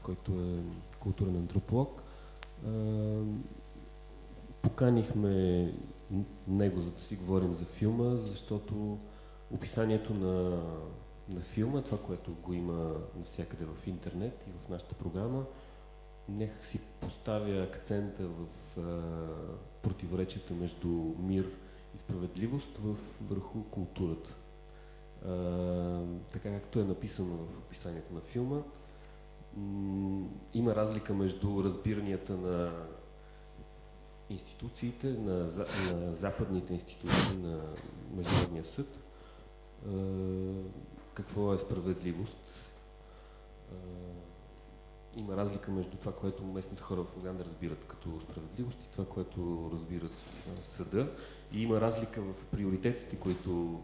който е културен антрополог. Поканихме него, за да си говорим за филма, защото описанието на филма, това, което го има навсякъде в интернет и в нашата програма, нека си поставя акцента в противоречието между мир и справедливост върху културата. Така както е написано в описанието на филма, има разлика между разбиранията на институциите, на западните институции, на Международния съд, какво е справедливост. Има разлика между това, което местните хора в Уганда разбират като справедливост и това, което разбират съда. И има разлика в приоритетите, които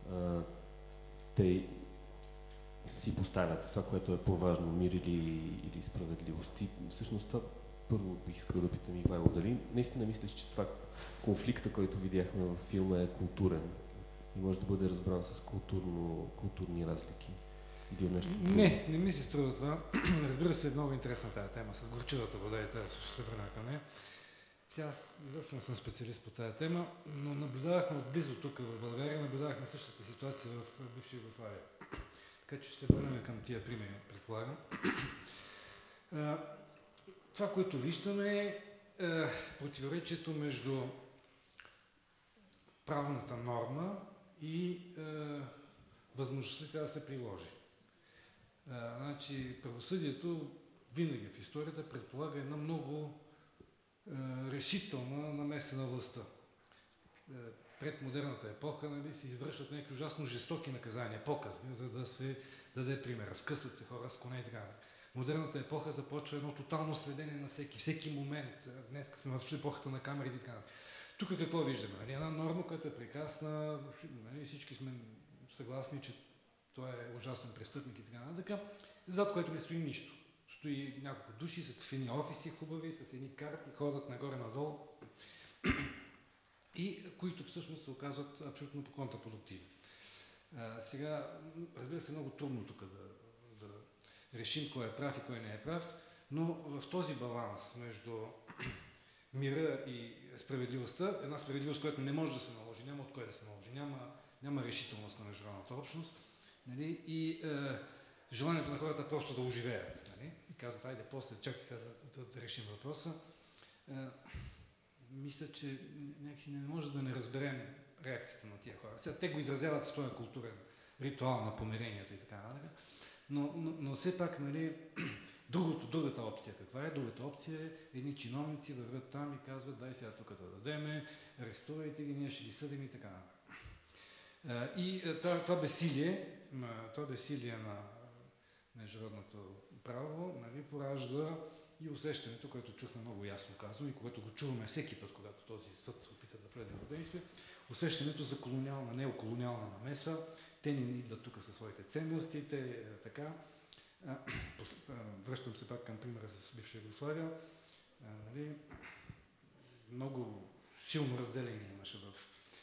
те си поставят. Това, което е по-важно, мир или справедливост. И всъщност това първо бих искал да питам Ивайло, дали наистина мислиш, че това конфликта, който видяхме във филма, е културен и може да бъде разбран с културни разлики? Или нещо? Не ми се струва това. Разбира се, е много интересна тази тема с горчивата вода и тази ще се върна към нея. Сега аз изобщо не съм специалист по тази тема, но наблюдавахме отблизо тук в България, наблюдавахме същата ситуация в бивша Югославия. Така че ще се върнем към тия примери, предполагам. Това, което виждаме е противоречието между правната норма и възможността да се приложи. Значи, правосъдието винаги в историята предполага една много решителна намеса на властта. Пред модерната епоха, нали, се извършват някакви ужасно жестоки наказания, показни, за да се даде пример. Разкъсват се хора с коне и така. Модерната епоха започва едно тотално следение на всеки момент. Днес сме в епохата на камерите и така. Тук какво виждаме? Нали, една норма, която е прекрасна, нали, всички сме съгласни, че това е ужасен престъпник и така, зад което не стои нищо. Стои няколко души, са в едни офиси хубави, с едни карти, ходят нагоре-надолу и които всъщност се оказват абсолютно контрапродуктивни. Сега, разбира се, много трудно тук да решим кой е прав и кой не е прав, но в този баланс между мира и справедливостта, една справедливост, която не може да се наложи, няма от кой да се наложи, няма решителност на международната общност, нали, и желанието на хората просто да оживеят. Нали, и казват, айде, после чакай да решим въпроса. Мисля, че някакси не може да не разберем реакцията на тия хора. Сега те го изразяват с този културен ритуал на помирението и така нататък. Но все пак, нали, другата опция каква е? Другата опция е едни чиновници вървят там и казват, дай сега тук да дадеме, арестувайте ги, ние ще ги съдим и така нататък. И това безсилие на международното право, нали, поражда и усещането, което чухме много ясно казано и което го чуваме всеки път, когато този съд се опита да влезе в действие, усещането за колониална, неоколониална намеса. Те не идват тук със своите ценности, те така. Връщам се пак към примера с бивша Югославия. Нали, много силно разделение имаше в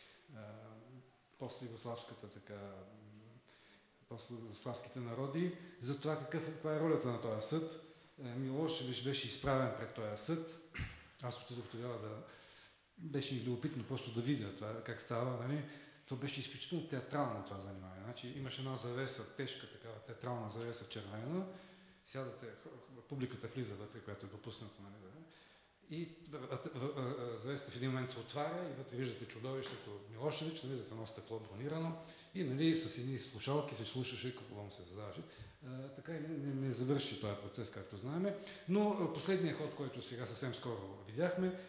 постюгославските народи за това каква е ролята на този съд. Милошевич беше изправен пред този съд. Аз отидох тогава беше ми любопитно просто да видя това, как става. Нали? То беше изключително театрално това занимание. Значи, имаше една завеса, тежка такава театрална завеса, червена. Сядате, публиката влиза вътре, която е допусната. Нали? И завесата в един момент се отваря и вътре виждате чудовището Милошевич, нали, за едно стъкло бронирано и, нали, с едни слушалки се слушаше какво му се задаваше. Така и не завърши този процес, както знаем. Но последният ход, който сега съвсем скоро видяхме,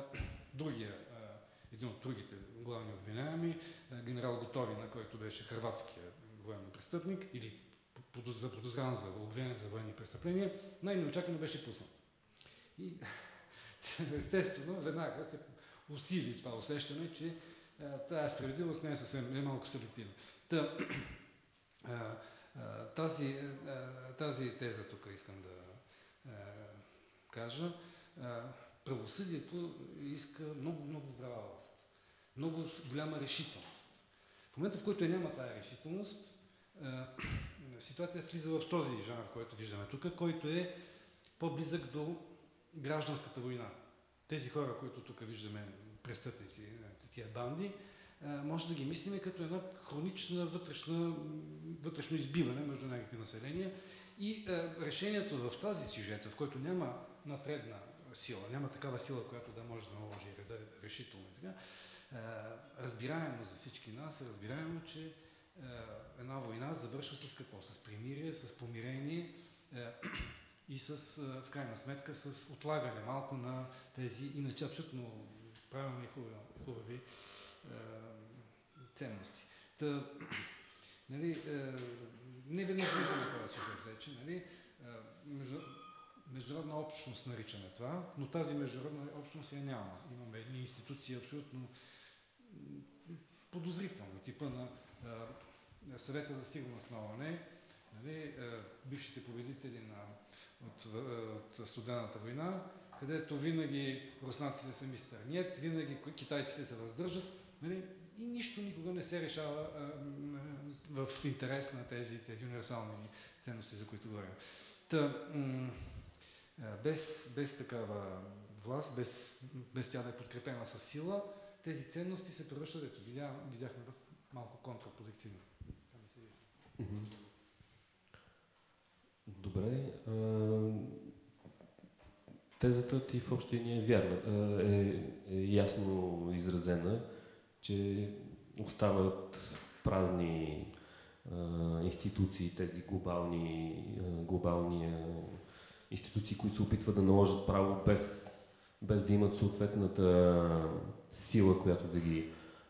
един от другите главни обвиняеми, генерал Готовина, който беше хърватския военен престъпник или заподозран за обвинен за военни престъпления, най-неочаквано беше пуснат. И естествено, веднага се усили това усещане, че тази справедливост не е съвсем малко субективна. Тази теза тук искам да кажа. Правосъдието иска много здрава власт, много голяма решителност. В момента, в който няма тази решителност, ситуация влиза в този жанр, който виждаме тук, който е по-близък до гражданската война. Тези хора, които тук виждаме, престъпници, тия банди, може да ги мислиме като една хронична вътрешно избиване между някакви населения и решението в тази сюжет, в който няма надредна сила, няма такава сила, която да може да наложи реда решително и така, разбираемо за всички нас, разбираемо, че една война завършва с какво? С примирие, с помирение и в крайна сметка с отлагане малко на тези иначе абсолютно правилни и хубави ценности. Нали, не веднъж виждаме този сюжет вече. Нали, международна общност наричаме това, но тази международна общност я няма. Имаме едни институции абсолютно подозрителни, типа на Съвета за сигурност на ООН, нали, бившите победители от студената война, където винаги руснаците са мистер Нет, винаги китайците се въздържат, нали, и нищо никога не се решава в интерес на тези универсални ценности, за които говорим. Без такава власт, без тя да е подкрепена с сила, тези ценности се превръщат, ето видяхме в малко контрапродуктивно. Добре. Тезата ти в общи линии е вярна. Е ясно изразена, че остават празни институции, тези глобални институции, които се опитват да наложат право без да имат съответната сила, която да ги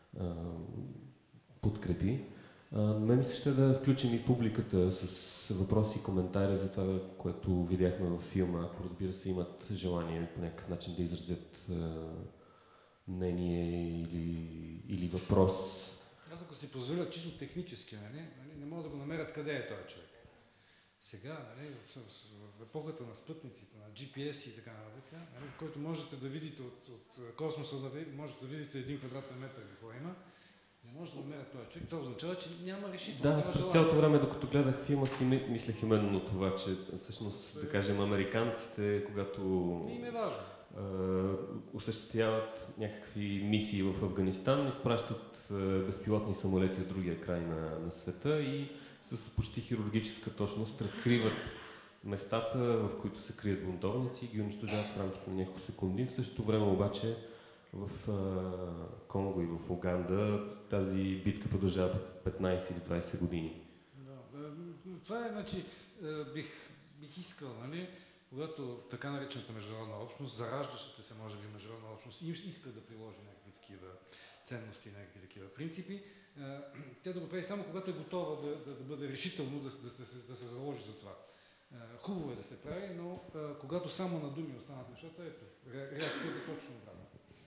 подкрепи. Мен ми се ще да включим и публиката с въпроси и коментари за това, което видяхме във филма, ако разбира се имат желание по някакъв начин да изразят мнение или въпрос. Аз ако си позволя чисто технически, не мога да го намерят къде е този човек. Сега, в епохата на спътниците, на GPS и така нататък, в който можете да видите от космоса, можете да видите 1 квадратен метър какво има, не може да намерят този човек. Това означава, че няма решително. Да, аз през цялото време, докато гледах филма, си мислех именно това, че всъщност, да кажем, американците, когато им е важно. Осъществяват някакви мисии в Афганистан, изпращат безпилотни самолети от другия край на света и с почти хирургическа точност разкриват местата, в които се крият бунтовници и ги унищожават в рамките на няколко секунди. В същото време обаче в Конго и в Уганда тази битка продължава 15 или 20 години. Да, това е, значи, бих искал, нали, когато така наречената международна общност, зараждащата се, може би, международна общност, иска да приложи някакви такива ценности, някакви такива принципи, тя да го прави само когато е готова да бъде решително да се заложи за това. Хубаво е да се прави, но когато само на думи останат нещата, ето, реакцията е точно обратна.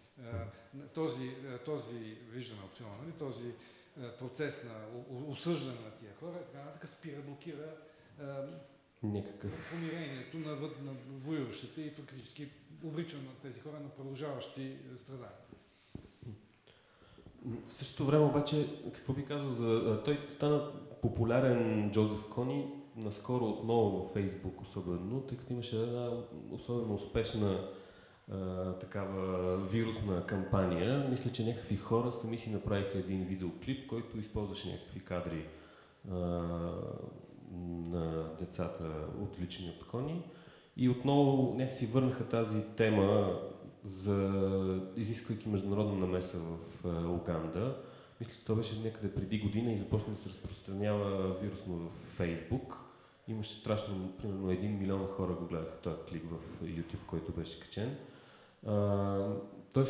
Този виждаме от филма, нали, този процес на осъждане на тия хора, така спира, блокира помирението на воюващите и фактически обрича на тези хора на продължаващи страдания. В същото време обаче, какво би казал за... Той стана популярен, Джозеф Кони, наскоро отново във Фейсбук особено, тъй като имаше една особено успешна такава вирусна кампания. Мисля, че някакви хора сами си направиха един видеоклип, който използваше някакви кадри на децата, отвличани от Кони. И отново някакси върнаха тази тема, изисквайки международна намеса в Уганда. Мисля, че това беше някъде преди година и започна да се разпространява вирусно в Фейсбук. Имаше страшно, примерно 1 милион хора го гледаха този клип в YouTube, който беше качен. Тоест,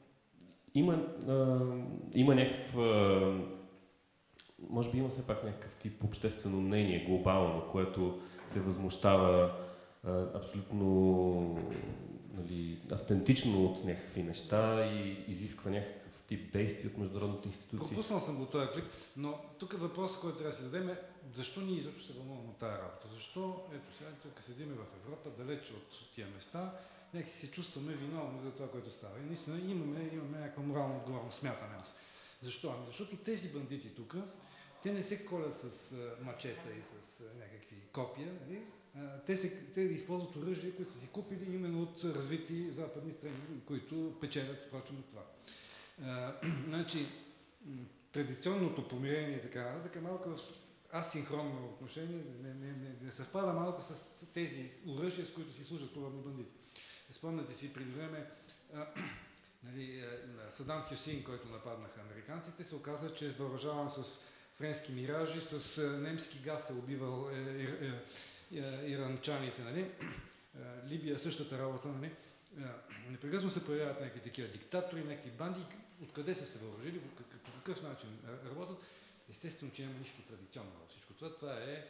има някаква... Може би има все пак някакъв тип обществено мнение, глобално, което се възмущава абсолютно автентично от някакви неща и изисква някакъв тип действия от международните институции. Пропуснал съм го този клип, но тук въпросът, който трябва да се зададем е защо ние изобщо се вълнуваме от тази работа? Защо, ето сега, тук седим в Европа, далече от тия места, някакси се чувстваме виновни за това, което става. И наистина имаме някаква морална отговорност, смятам аз. Защо? Защото тези бандити тук те не се колят с мачета и с някакви копия, нали? Те използват оръжие, които са си купили именно от развити западни страни, които печелят, впрочем, от това. Значи, традиционното помирение, така малко в асинхронно отношение, не съвпада малко с тези оръжия, с които си служат подобни бандити. Спомняте си преди време, нали, Садам Хюсейн, който нападнаха американците, се оказа, че е въоръжаван с френски миражи, с немски газ е убивал иранчаните, нали? Либия същата работа, нали? Непрекъснато се появяват някакви такива диктатори, някакви банди, откъде са се въоръжили, по какъв начин работят. Естествено, че няма нищо традиционно във всичко това. Това е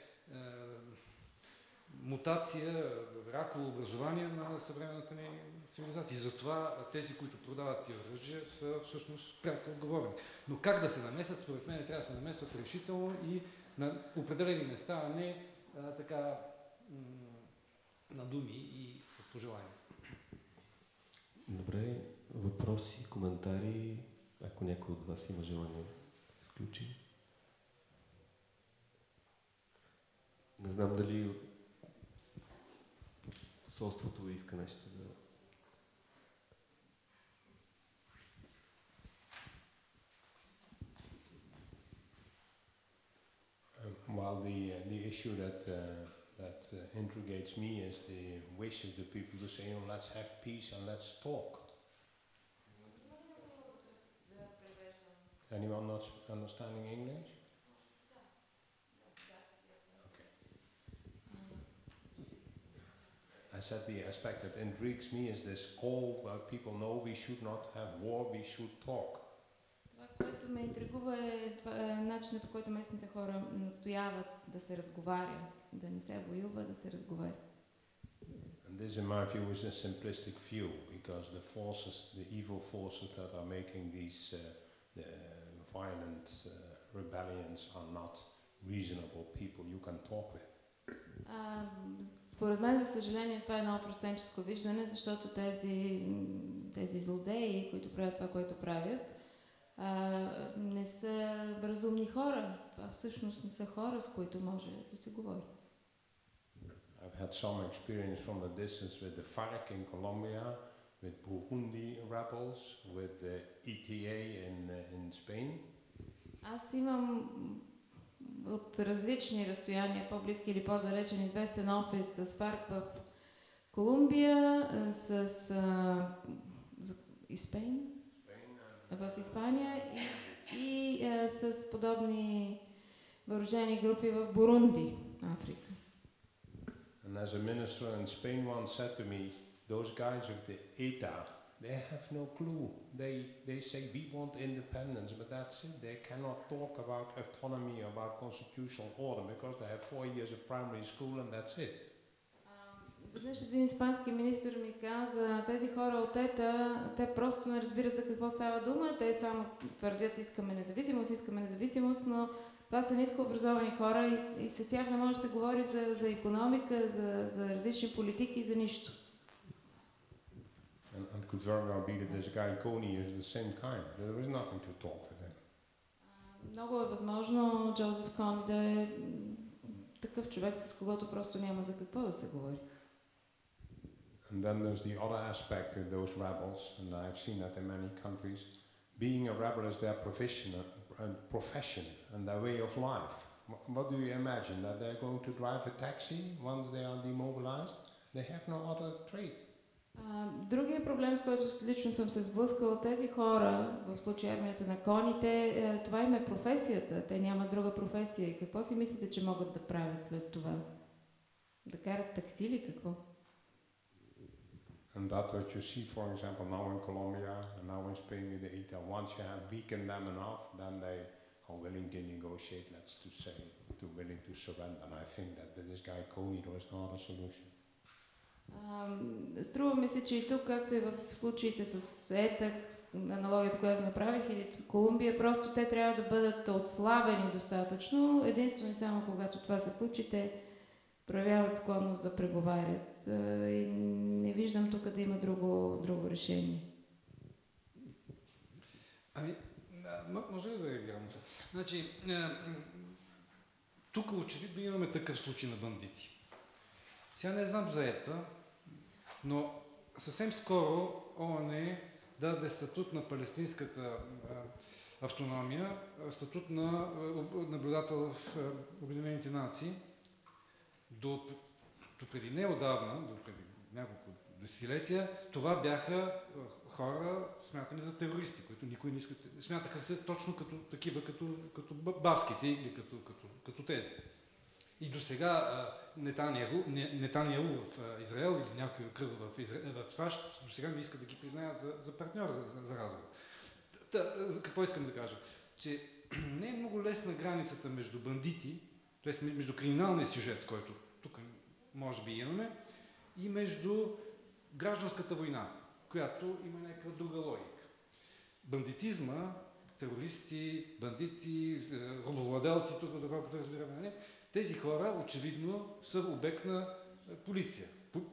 мутация, раково образование на съвременната ни цивилизация. И затова тези, които продават тия оръжия, са всъщност пряко отговорни. Но как да се намесят, според мен трябва да се намесват решително и на определени места, а не така на думи и с пожелания. Добре, въпроси, коментари, ако някой от вас има желание да се включи. Не знам дали посолството иска нещо да... While the issue that intrigates me is the wish of the people to say, oh, let's have peace and let's talk. Anyone not understanding English? Okay. I said the aspect that intrigues me is this call where people know we should not have war, we should talk. Това, което ме интригува е начинът, по който местните хора настояват да се разговаря, да не се воюва, да се разговаря. And this, in my view, is a simplistic view, because the evil forces that are making these violent rebellions are not reasonable people you can talk with. Според мен, за съжаление, това е едно простенческо виждане, защото тези злодеи, които правят това, което правят, не са разумни хора. Това всъщност не са хора, с които може да се говори. I've had some experience from a distance with the FARC in Colombia, with Burundi rebels, with the ETA in Spain. Аз имам от различни разстояния, по-близки или по-далечен, известен опит с ФАРК в Колумбия, с в Испания и с подобни въоръжени групи в Бурунди, Африка. And as a minister in Spain once said to me, those guys of the ETA, they have no clue. They say we want independence, but that's it. They cannot talk about autonomy, about constitutional order, because they have 4 years of primary school and that's it. Веднъж един испански министър ми каза, тези хора от ЕТА, те просто не разбират за какво става дума, те само твърдят искаме независимост, но това са нискообразовани хора и с тях не може да се говори за икономика, за различни политики и за нищо. And could very well be that this guy Kony is the same kind. There is nothing to talk with him. Много е възможно Джозеф Кони да е такъв човек, с когото просто няма за какво да се говори. And then there's the other aspect of those rebels, and I've seen that in many countries. Being a rebel is their profession and their way of life. What do you imagine? That they're going to drive a taxi once they are demobilized? They have no other trade. Другия проблем, с който лично съм се сблъскала, тези хора, в случая армията на коните, това им е професията. Те нямат друга професия. И какво си мислите, че могат да правят след това? Да карат такси или какво? And that what you see, for example, now in Colombia and now in Spain with the ETA, once you have weakened them enough, then they are willing to negotiate, willing to surrender. And I think that with this guy Kony, there is no other solution. Струва ми се, че и тук, както и в случаите с ЕТА, аналогията, която направих, или Колумбия, просто те трябва да бъдат отслабени достатъчно. Единствено и само когато това се случи, те проявяват склонност да преговарят. И не виждам тук да има друго решение. Ами, може ли да реагирам? Значи, тук очевидно имаме такъв случай на бандити. Сега не знам за ета, но съвсем скоро ООН даде статут на палестинската автономия, статут на наблюдател в Обединените нации. До преди неодавна, до преди няколко десетилетия, това бяха хора, смятани за терористи, които никой не иска. Смятаха се точно като такива, като баските или като тези. И до сега Нетаняху в Израел или някой кръг в САЩ до сега не искат да ги признаят за партньор за разговор. Какво искам да кажа? Че не е много лесна границата между бандити, т.е. между криминалния сюжет, който тук може би имаме, и между гражданската война, която има някаква друга логика. Бандитизма, терористи, бандити, робовладелци, тук доколкото разбираме, не? Тези хора очевидно са обект на полиция.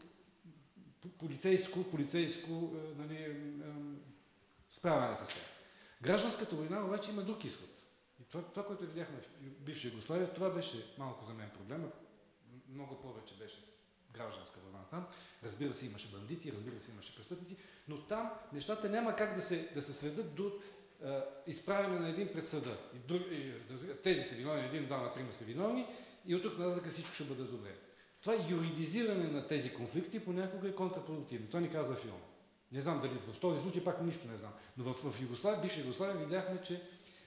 Полицейско справяне с тях. Гражданската война обаче има друг изход. И това, което видяхме в бивша Югославия, това беше малко за мен проблема. Много повече беше гражданска война там. Разбира се, имаше бандити, разбира се, имаше престъпници, но там нещата няма как да се сведат до изправяне на един пред съда. Тези са виновни, един, двама, трима са виновни и от тук нататък всичко ще бъде добре. Това юридизиране на тези конфликти понякога е контрапродуктивно. Това ни казва филм. Не знам дали в този случай пак нищо не знам. Но в Югославия, бивша Югославия, видяхме, че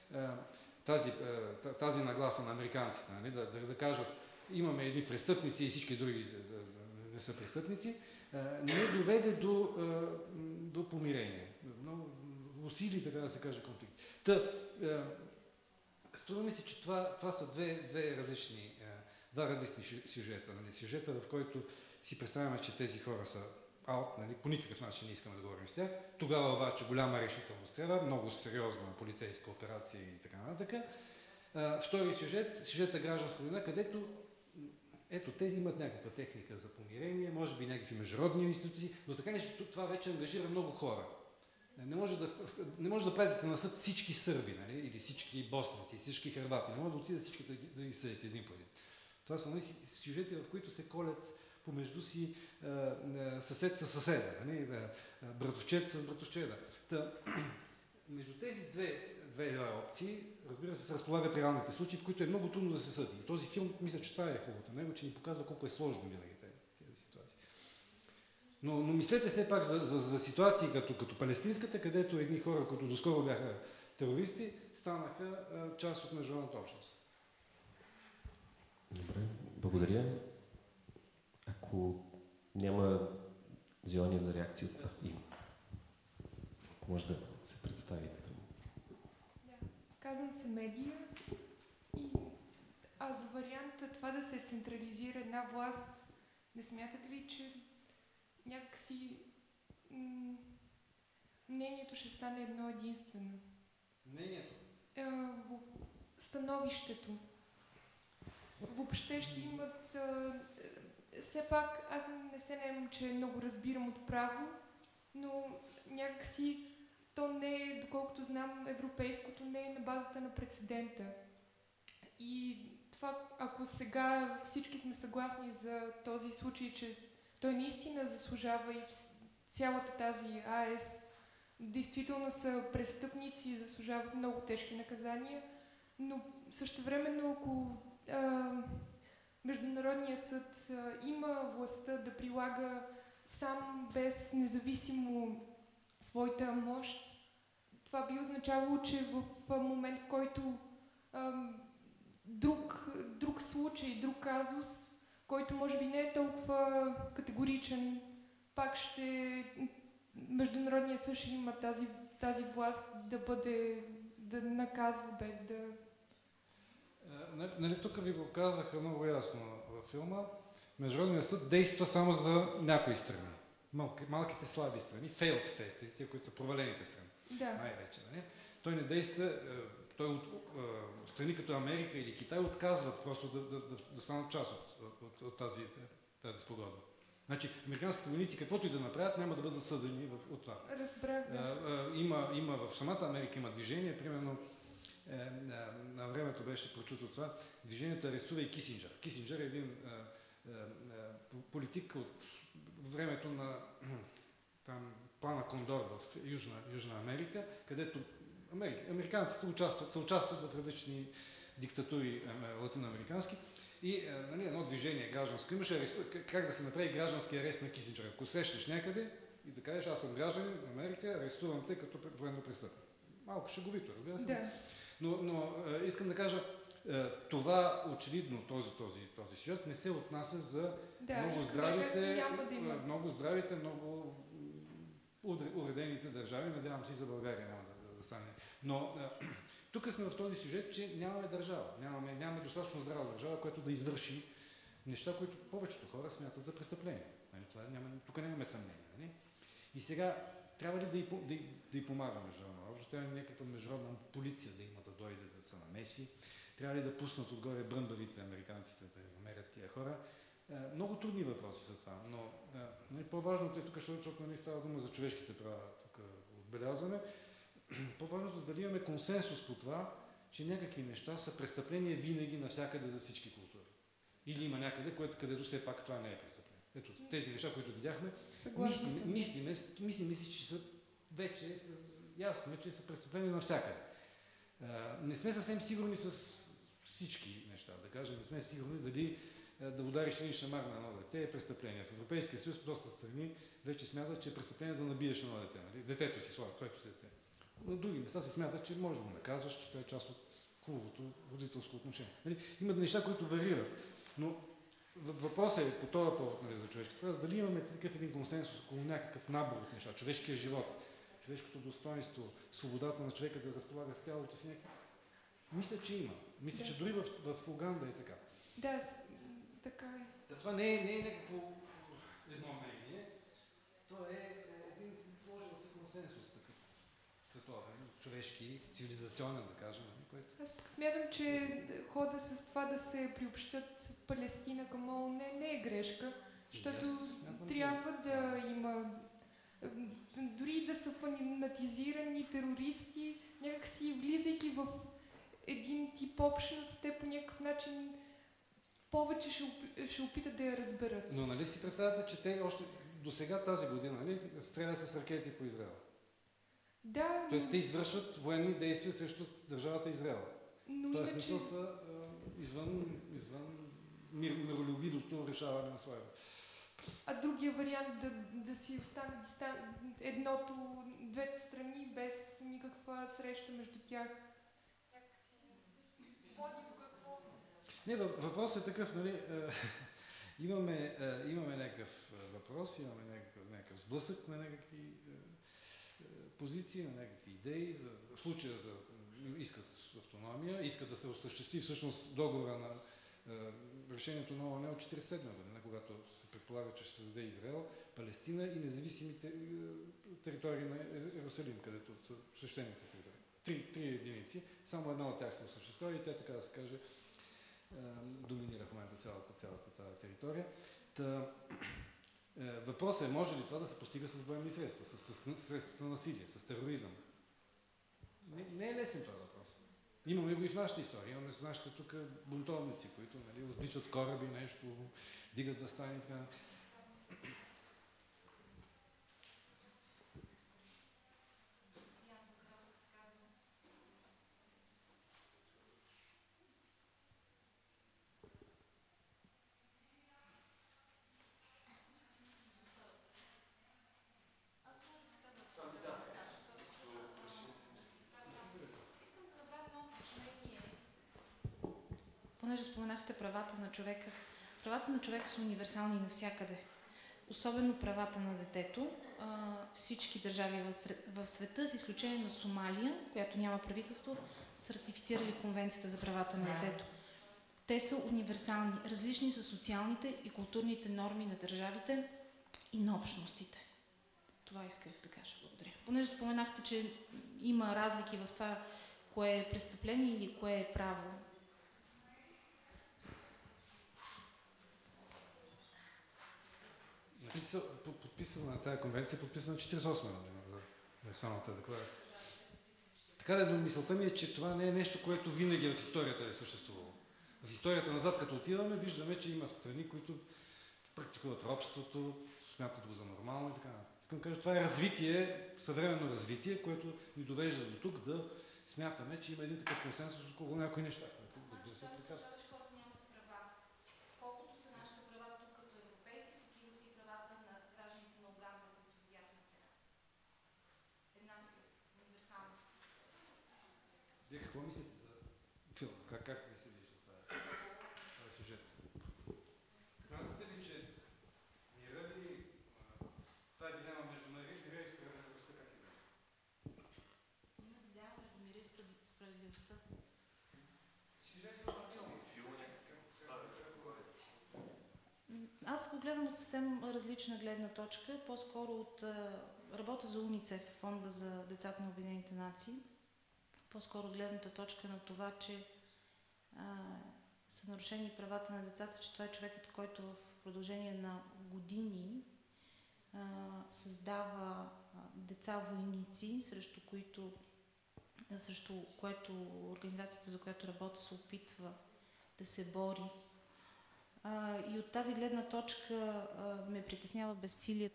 тази нагласа на американците, нали, да кажат, имаме едни престъпници и всички други не са престъпници, не доведе до помирение. Много усили, така да се каже, конфликт. Струва ми се, че това са два различни сюжета. Нали? Сюжета, в който си представяме, че тези хора са аут, нали? По никакъв начин не искаме да говорим с тях. Тогава обаче голяма решителност трябва, много сериозна полицейска операция и така нататък. Втори сюжета гражданска война, където ето, те имат някаква техника за помирение, може би някакви международни институции, но така нещо това вече ангажира много хора. Не може да пратите на съд всички сърби, нали? Или всички босненци, всички хървати. Не може да отидат всички да ги съдите един по един. Това са сюжети, в които се колят помежду си съсед със съседа, нали? Братовчет с братовчеда. Между тези две опции, разбира се разполагат реалните случаи, в които е много трудно да се съди. И този филм, мисля, че това е хубавото него, че ни показва колко е сложно винаги тези ситуации. Но мислете все пак за ситуации като палестинската, където едни хора, които доскоро бяха терористи, станаха част от международната общност. Добре, благодаря. Ако няма желание за реакция, ако може да се представите. Казвам се Медия и за варианта това да се централизира една власт, не смятате ли, че някакси мнението ще стане едно единствено? Мнението? Становището. Въобще ще имат... все пак аз не се наемам, че много разбирам от право, но някакси то не е, доколкото знам, европейското не е на базата на прецедента. И това, ако сега всички сме съгласни за този случай, че той наистина заслужава и цялата тази АЕС действително са престъпници и заслужават много тежки наказания, но същевременно, ако Международният съд има властта да прилага сам без независимо своята мощ, това би означавало, че в момент, в който друг случай, друг казус, който може би не е толкова категоричен, пак Международният съд ще има тази власт да наказва без да... Нали, тук ви го казаха много ясно във филма. Международният съд действа само за някои страни. Малките слаби страни, failed state, тия, които са провалените страни. Да. Най-вече. Нали? Той не действа, страни като Америка или Китай отказват просто да станат част от тази спогодба. Значи, американските войници, каквото и да направят, няма да бъдат съдени от това. Разбрах, да. Има в самата Америка има движение, примерно на времето беше прочуто това, движението Арестувай Кисинджър. Кисинджър е един политик от времето на плана Кондор в Южна Америка, където американците са участват в различни диктатури латиноамерикански и едно движение гражданско. Имаше как да се направи граждански арест на Кисинджър. Ако срещнеш някъде и да кажеш, аз съм гражданин на Америка, арестувам те като военно престъпник. Малко шеговито, разбира се. Да. Но искам да кажа, това очевидно, този сюжет не се отнася за много здравите, много уредените държави. Надявам се и за България няма да стане. Но тук сме в този сюжет, че нямаме държава. Нямаме достатъчно здрава държава, която да извърши неща, които повечето хора смятат за престъпление. Тук нямаме съмнение. Нали? И сега трябва ли да й помагаме международно? Трябва ли някаква международна полиция да има да дойде да се намеси? Трябва ли да пуснат отгоре бръмбавите американците да намерят тия хора? Много трудни въпроси са това, но по-важното е тук, защото не става дума за човешките права, тук отбелязваме. По-важното е дали имаме консенсус по това, че някакви неща са престъпления винаги навсякъде за всички култури. Или има някъде, където все пак това не е престъпление. Ето тези неща, които видяхме, мислиме си, че са вече ясно е, че са престъпления навсякъде. Не сме съвсем сигурни с всички неща, да кажем, не сме сигурни дали да удариш един шамар на едно дете е престъпление. В Европейския съюз в доста страни вече смятат, че е престъпление да набиеш едно дете. Нали? Детето си, твоето си дете. На други места се смятат, че може да го наказваш, че това е част от хубавото родителско отношение. Нали? Има неща, които варират. Но въпросът е по този повод, нали, за човешките права, дали имаме такъв един консенсус около някакъв набор от неща, човешкия живот, човешкото достоинство, свободата на човека да разполага с тялото си. Мисля, че има. Мисля, че дори в Уганда е така. Да, така е. Това не е някакво едно мнение. Това е един сложен се консенсус, такъв световен, човешки, цивилизационен, да кажем. Аз пък смятам, че хода с това да се приобщат Палестина към ООН не е грешка, защото трябва да има, дори да са фанатизирани терористи, някакси влизайки в един тип общност, те по някакъв начин повече ще опитат да я разберат. Но нали си представяте, че те още до сега тази година, нали, стрелят с ракети по Израел? Да. Тоест те извършват военни действия срещу държавата Израел. В този смисъл са извън миролюбивото решаване на своя. А другия вариант да си остане едното, двете страни без никаква среща между тях. Води до какво? Не, въпросът е такъв, нали, имаме някакъв въпрос, имаме някакъв сблъсък на някакви позиции, на някакви идеи, в случая искат автономия, искат да се осъществи всъщност договора на решението на ООН от 1947 година, когато се предполага, че ще създаде Израел, Палестина и независимите територии на Иерусалим, където са свещените територии. Три единици, само една от тях се осъществява и тя, така да се каже, доминира в момента цялата тази територия. Въпросът е, може ли това да се постига с военни средства, с средствата на насилие, с тероризъм? Не е лесен това въпрос. Имаме го и в нашата история. Имаме с нашите тук бунтовници, които, нали, отличат кораби, нещо, дигат въстания и така. Понеже споменахте правата на човека. Правата на човека са универсални навсякъде. Особено правата на детето. Всички държави в света, с изключение на Сомалия, която няма правителство, са ратифицирали Конвенцията за правата на детето. Те са универсални. Различни са социалните и културните норми на държавите и на общностите. Това исках да кажа. Благодаря. Понеже споменахте, че има разлики в това, кое е престъпление или кое е право. Подписана тази конвенция, подписана 48 година за универсалната декларация. Така да, мисълта ми е, че това не е нещо, което винаги в историята е съществувало. В историята назад, като отиваме, виждаме, че има страни, които практикуват робството, смятат го за нормално и така нататък. Искам да кажа, това е развитие, съвременно развитие, което ни довежда до тук да смятаме, че има един такъв консенсус около някои неща. Хората нямат права. Колкото са нашите права тук като европейци, такива са и правата на гражданите на Уганда, които видяхме сега. Еднакви, универсални са. Вие какво мислите за филм? Как ви се вижда това сюжет? Смятате ли, че мира ли, тази дилема между мира и справедливостта как е? Има дилема между мира и справедливостта. Аз го гледам от съвсем различна гледна точка, по-скоро от работа за УНИЦЕФ, Фонда за децата на Обединените нации, по-скоро от гледната точка на това, че са нарушени правата на децата, че това е човекът, който в продължение на години създава деца-войници, срещу което организацията, за която работа, се опитва да се бори. И от тази гледна точка ме притеснява безсилието.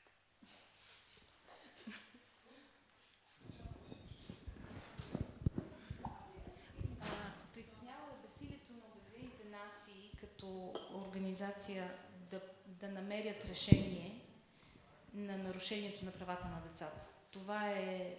Притеснява безсилието на Обединените нации като организация да намерят решение на нарушението на правата на децата. Това е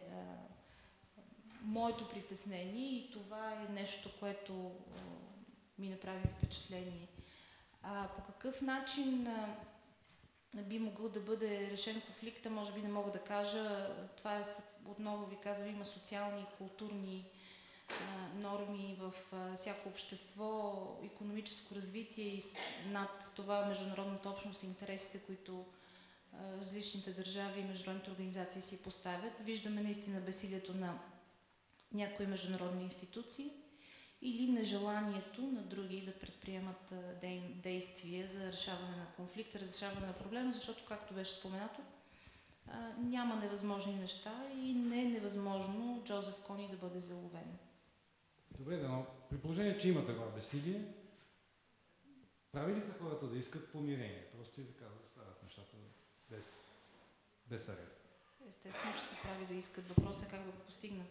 моето притеснение и това е нещо, което ми направи впечатление. По какъв начин би могъл да бъде решен конфликта, може би не мога да кажа. Това отново ви казвам, има социални и културни норми в всяко общество, икономическо развитие и над това международната общност и интересите, които различните държави и международните организации си поставят. Виждаме наистина безсилието на някои международни институции или нежеланието на други да предприемат действия за решаване на конфликта, решаване на проблема, защото, както беше споменато, няма невъзможни неща и не е невъзможно Джозеф Кони да бъде заловен. Добре, но при положение, че има това безсилие, прави ли са хората да искат помирение? Просто и да казват, стават нещата без арест. Естествено, че се прави да искат. Въпросът е как да го постигнат.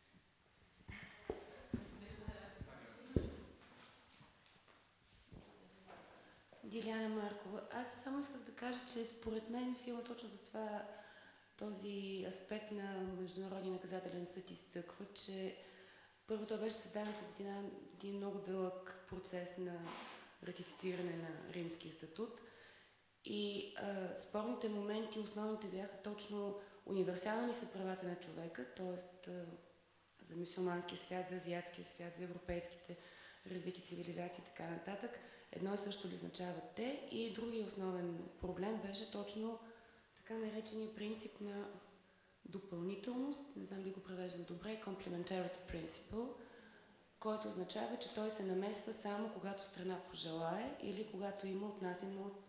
Диляна Маркова. Аз само исках да кажа, че според мен филма точно за това този аспект на Международния наказателен съд изтъква, че първо той беше създаден след един много дълъг процес на ратифициране на Римския статут и спорните моменти, основните бяха точно универсални са правата на човека, т.е. за мюсюлманския свят, за азиатския свят, за европейските развити цивилизации и така нататък. Едно и също ли означават те и другия основен проблем беше точно така наречения принцип на допълнителност, не знам ли го превеждам добре, complementarity principle, който означава, че той се намесва само когато страна пожелае или когато има отнасяне от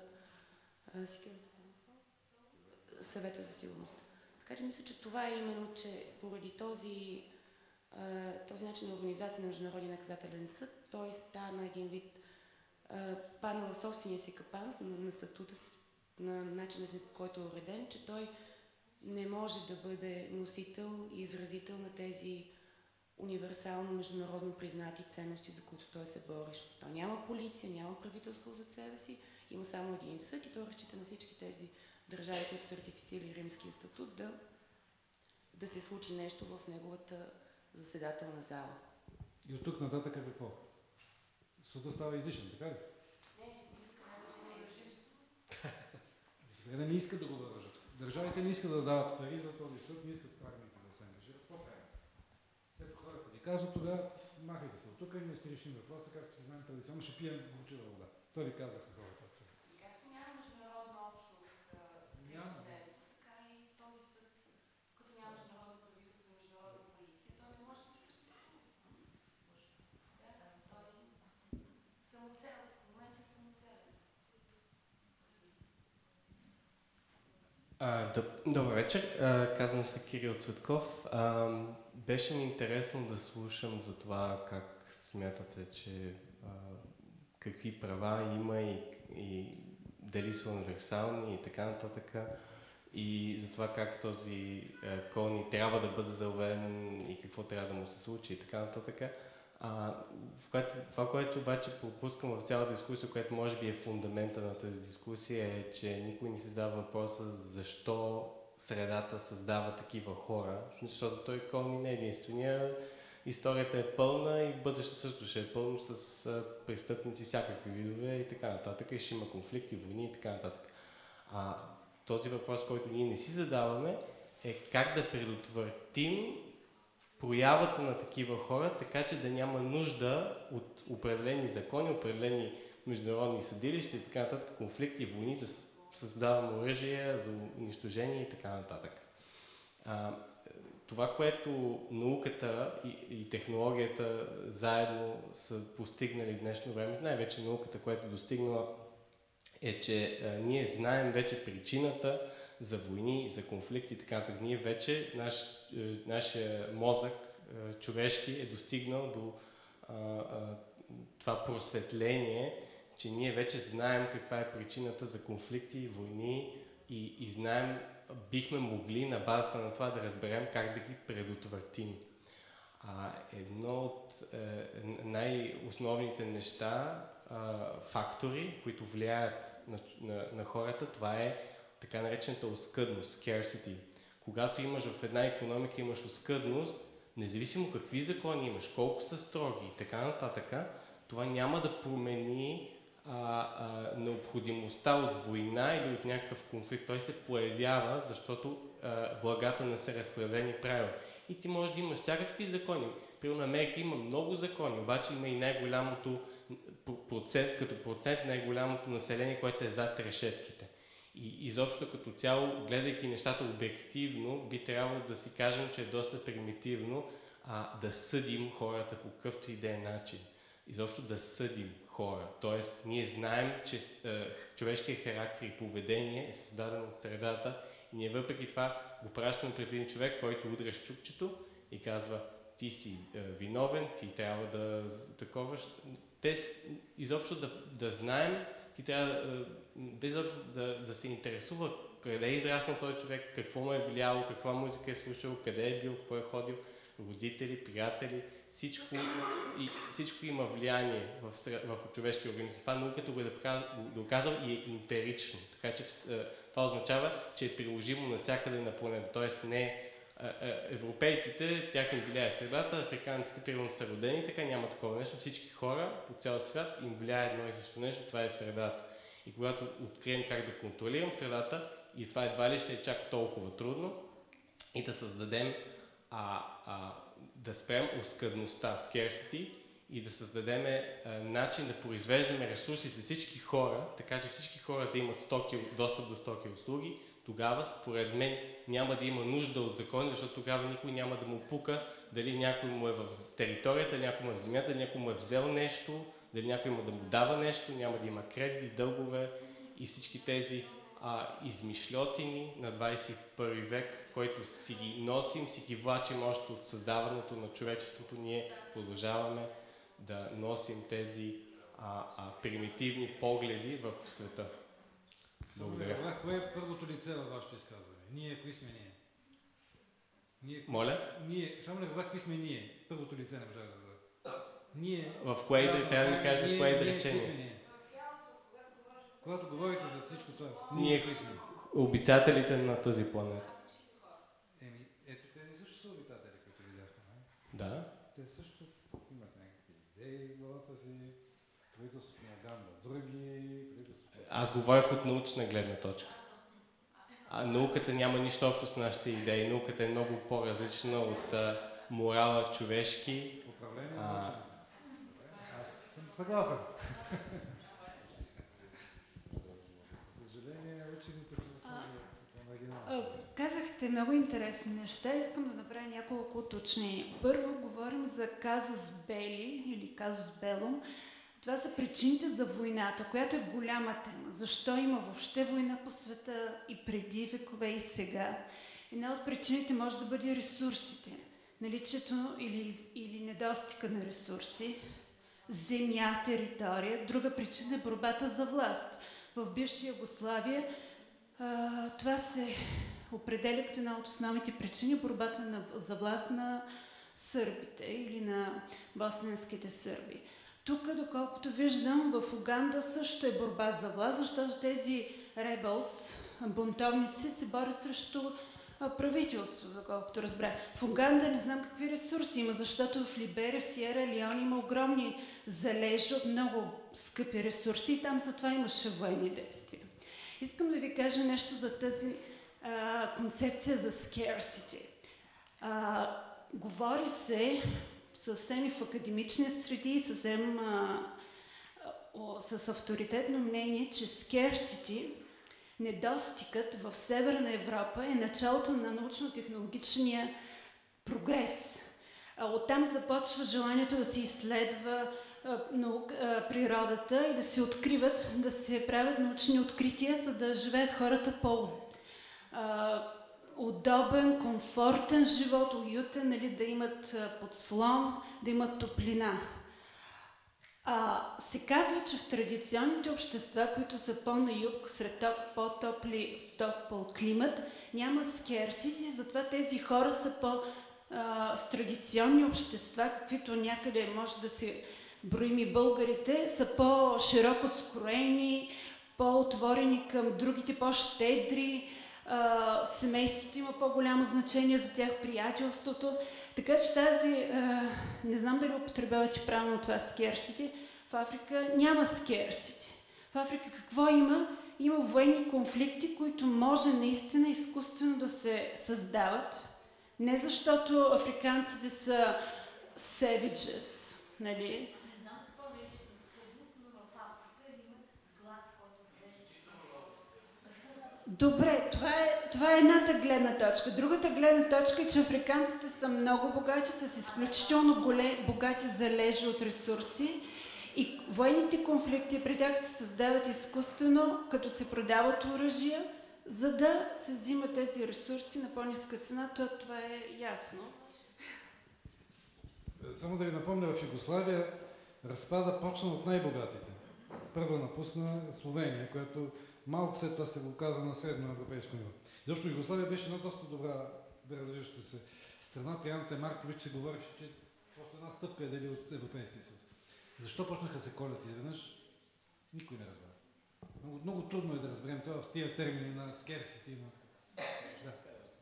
Съвета за сигурност. Така че мисля, че това е именно, че поради този начин на организация на Международния наказателен съд, той стана един вид падна в собствения си капан на статута си, на начина си, по който е уреден, че той не може да бъде носител и изразител на тези универсално международно признати ценности, за които той се бори. Той няма полиция, няма правителство зад себе си, има само един съд и той разчита на всички тези държави, които са ратифицирали Римския статут, да се случи нещо в неговата заседателна зала. И от тук нататък какво? Съдът става излишен, така ли? Не, не искат да го въвържат. Държавите не искат да дават пари за този съд, не искат армиите да се ангажират. Какво правим? След хората ни казват, тогава махайте се от тук и не си решим въпроса, както си знаем традиционно, ще пием горчива вода. Това ви казаха хората. Както няма международна общност с консенсус, така и този съд, като няма международно правителство и международна полиция, той не може да съществува. Той самоцел, в момента е самоцелен. Добър вечер, казвам се Кирил Цветков. Беше ми интересно да слушам за това как смятате, че какви права има и дали са универсални и така нататък. И за това как този колни трябва да бъде заведен и какво трябва да му се случи и така нататък. Това, което обаче пропускам в цялата дискусия, което може би е фундамента на тази дискусия, е, че никой не си задава въпроса защо средата създава такива хора, защото той Колни не е единствения. Историята е пълна и бъдещето също ще е пълно с престъпници, всякакви видове и така нататък. И ще има конфликти, войни и така нататък. Този въпрос, който ние не си задаваме, е как да предотвратим проявата на такива хора, така че да няма нужда от определени закони, определени международни съдилища и така нататък, конфликти, войни, да създаваме оръжия за унищожение и така нататък. Това, което науката и технологията заедно са постигнали в днешно време, най-вече науката, която е достигнала, е, че ние знаем вече причината за войни, за конфликти и така нататък. Ние вече, нашия мозък човешки е достигнал до това просветление, че ние вече знаем каква е причината за конфликти, войни и знаем, бихме могли на базата на това да разберем как да ги предотвратим. Едно от най-основните неща, фактори, които влияят на хората, това е така наречената оскъдност, scarcity. Когато имаш в една икономика, имаш оскъдност, независимо какви закони имаш, колко са строги и така нататък, това няма да промени необходимостта от война или от някакъв конфликт. Той се появява, защото благата не са разпределени правилно. И ти можеш да имаш всякакви закони. Примерно Америка има много закони, обаче има и най-голямото като процент най-голямото население, което е зад решетките. И изобщо като цяло, гледайки нещата обективно, би трябвало да си кажем, че е доста примитивно да съдим хората по какъвто и да е начин. Изобщо да съдим хора. Тоест, ние знаем, че човешкият характер и поведение е създаден от средата и ние въпреки това го пращаме пред един човек, който удря с чукчето и казва: ти си виновен, ти трябва да таковаш. Те изобщо да знаем, ти трябва изобщо да се интересува къде е израснал този човек, какво му е влияло, каква музика е слушал, къде е бил, какво е ходил, родители, приятели, всичко има влияние върху човешкия организъм. Това науката го е доказал и е емпирично. Така че това означава, че е приложимо навсякъде на планета. Тоест не европейците, тях им влияе средата, африканците примерно са родени, така няма такова нещо. Всички хора по цял свят им влияе едно и също нещо, това е средата. И когато открием как да контролирам средата, и това едва ли ще е чак толкова трудно, и да създадем, да спрем оскъдността, scarcity, и да създадем начин да произвеждаме ресурси за всички хора, така че всички хора да имат достъп до стоки и услуги, тогава според мен няма да има нужда от закони, защото тогава никой няма да му пука дали някой му е в територията, дали някой му е в земята, дали някой му е взел нещо, дали някой има да му дава нещо, няма да има кредити, дългове и всички тези измишльотини на 21 век, който си ги носим, си ги влачим още от създаването на човечеството. Ние продължаваме да носим тези примитивни погледи върху света. Благодаря. Кое е първото лице във вашето изказване? Ние, кои сме ние? Моля? Само не разбрах кои сме ние. Първото лице не можах да разбера. Ние... В кое изречение? Трябва да ми кажете в кое изречение? Когато говорите за всичко това, ние обитателите на тази планета. Ето тези също са обитатели, които видяхме. Да. Те също имат някакви идеи в главата си, правителството на Уганда, други правителството. Аз говорих от научна гледна точка. Науката няма нищо общо с нашите идеи. Науката е много по-различна от морала човешки. Управление на учените. Аз съм съгласен. Казахте много интересни неща. Искам да направя няколко уточнения. Първо говорим за казус Бели или казус Белум, Това са причините за войната, която е голяма тема. Защо има въобще война по света и преди векове и сега? Една от причините може да бъде ресурсите. Наличието или недостига на ресурси, земя, територия. Друга причина е борбата за власт. В бивша Югославия това се определя като една от основните причини борбата за власт на сърбите или на босненските сърби. Тук, доколкото виждам, в Уганда също е борба за власт, защото тези ребелс, бунтовници, се борят срещу правителството, доколкото разбрах. В Уганда не знам какви ресурси има, защото в Либерия, в Сиера Леоне има огромни залежи от много скъпи ресурси и там затова имаше военни действия. Искам да ви кажа нещо за тази концепция за scarcity. Говори се съвсем и в академични среди, съвсем с авторитетно мнение, че scarcity, недостигът в Северна Европа е началото на научно-технологичния прогрес. Оттам започва желанието да се изследва природата и да се откриват, да се правят научни открития, за да живеят хората по-удобен, комфортен живот, уютен, нали, да имат подслон, да имат топлина. Се казва, че в традиционните общества, които са по-на юг, сред по-топъл климат, няма скерсити, затова тези хора са с традиционни общества, каквито някъде може да се броим и българите, са по-широко скроени, по-отворени към другите, по-щедри, семейството има по-голямо значение за тях, приятелството. Така че не знам дали употребявате правилно това scarcity, в Африка няма scarcity. В Африка какво има? Има военни конфликти, които може наистина изкуствено да се създават. Не защото африканците са savages, нали? Добре, това е едната гледна точка. Другата гледна точка е, че африканците са много богати, с изключително богати залежи от ресурси и военните конфликти при тях се създават изкуствено, като се продават оръжия, за да се взимат тези ресурси на по-ниска цена. Това е ясно. Само да ви напомня, в Югославия разпада почна от най-богатите. Първа напусна Словения, която малко след това се го каза на средно европейско ниво. Защото Югославия беше една доста добра държаща се страна. При Анте Маркович се говореше, че още една стъпка е дали от Европейския съюз. Защо почнаха се колят изведнъж? Никой не разбра. Много трудно е да разберем това в тия термини на scarcity и на така.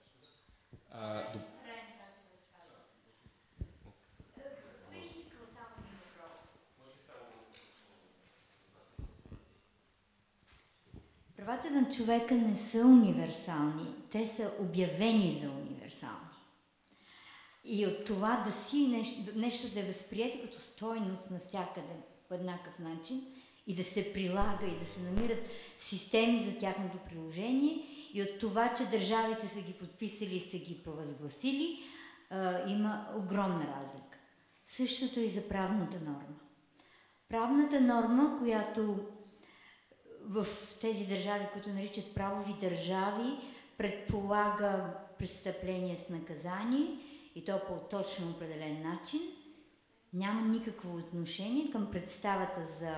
Правата на човека не са универсални, те са обявени за универсални. И от това да си нещо да е възприето като стойност навсякъде по еднакъв начин и да се прилага и да се намират системи за тяхното приложение и от това, че държавите са ги подписали и са ги провъзгласили, има огромна разлика. Същото и за правната норма. Правната норма, която в тези държави, които наричат правови държави, предполага престъпление с наказание и то по точно определен начин, няма никакво отношение към представата за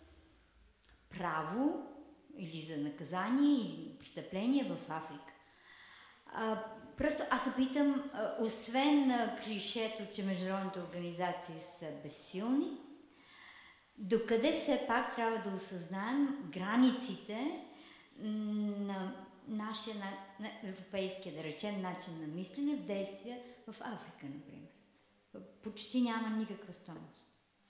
право или за наказание или престъпление в Африка. Просто аз се питам, освен клишето, че международните организации са безсилни, докъде все пак трябва да осъзнаем границите на нашия, на европейския, да речем, начин на мислене в действия в Африка, например. Почти няма никаква стойност.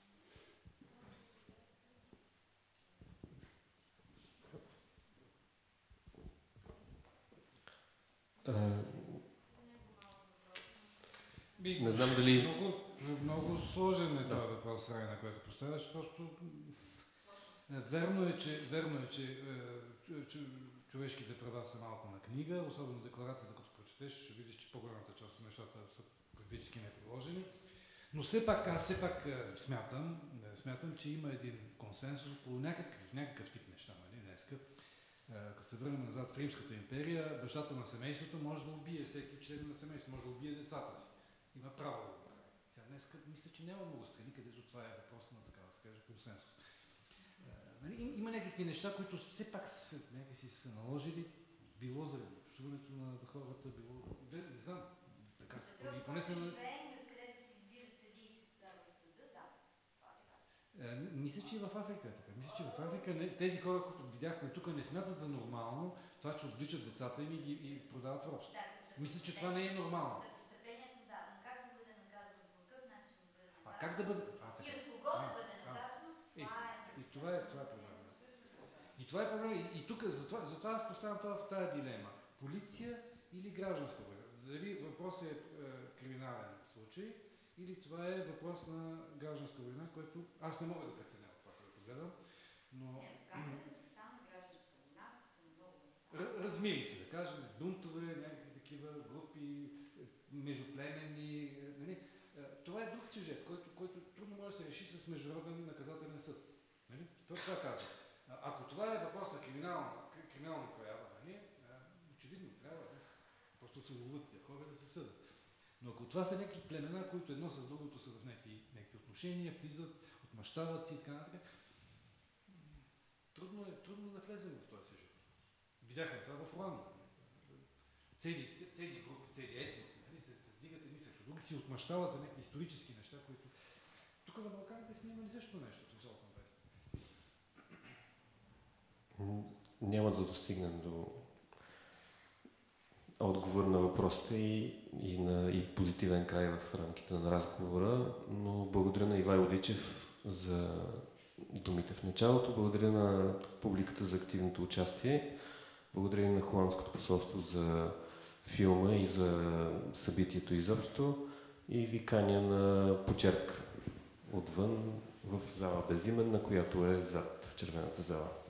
Не знам дали... Много сложен е това въпрос, Райна, който поставяш. Просто верно е, че човешките права са малко на книга, особено декларацията, като прочетеш, ще видиш, че по-голямата част от нещата са практически неприложени. Но все пак, аз смятам, че има един консенсус около някакъв тип неща, нали, днеска. Като се върнем назад в Римската империя, бащата на семейството може да убие всеки член на семейството, може да убие децата си. Има право да го прави. Сега днеска мисля, че няма много страни, където това е въпрос на, така да се каже, консенсус. Нали, има някакви неща, които все пак някакси са наложили, било заради общуването на хората, било... Не знам, така се... Поне се... Мисля, че и в Африка е така. Мисля, че в Африка тези хора, които видяхме тук, не смятат за нормално това, че отвличат децата им и продават в робство. Мисля, че това не е нормално. Как да бъде? И от кого да бъде наказано? Това е проблем. И това е проблем. И тук, затова аз поставям това в тази дилема. Полиция или гражданска война? Дали въпрос е криминален случай, или това е въпрос на гражданска война, което аз не мога да преценя това, което гледам, но... Размири се, да кажем, бунтове, някакви такива групи, междуплеменни... Нали? Това е друг сюжет, който трудно може да се реши с международен наказателен съд. Нали? Това казва. Ако това е въпрос на криминална проява, нали? Очевидно трябва просто да се ловят тия хора да се съдят. Но ако това са някакви племена, които едно с другото са в някакви отношения, влизат, отмъщават си и така нататък, трудно да влезем в този сюжет. Видяхме това в Руанда. Цели групи, цели етноси, нали, се вдигат едни срещу други, си отмъщават за някакви исторически неща, които... Тук на Балканите сме имали също нещо в началото на 20. Няма да достигнем до отговор на въпросите и позитивен край в рамките на разговора, но благодаря на Ивайло Личев за думите в началото, благодаря на публиката за активното участие, благодаря на Холандското посолство за филма и за събитието изобщо и ви каня на почерк отвън в зала Безимен, на която е зад червената зала.